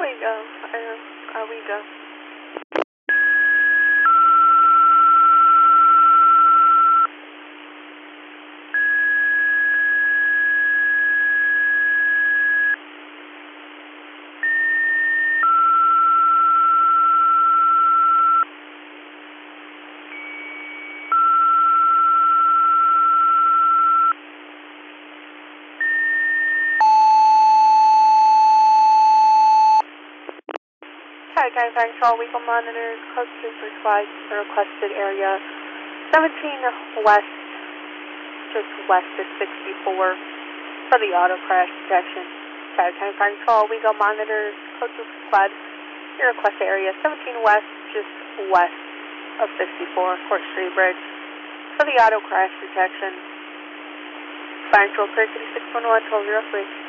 We go. Hi, guys. I saw Weagle Monitor, close to flight, the requested area, 17 west, just west of 64, for the auto crash detection. Hi, call Weagle Monitor, close to flight, your requested area, 17 west, just west of 64, Court Street Bridge, for the auto crash detection. Control 3611 1203.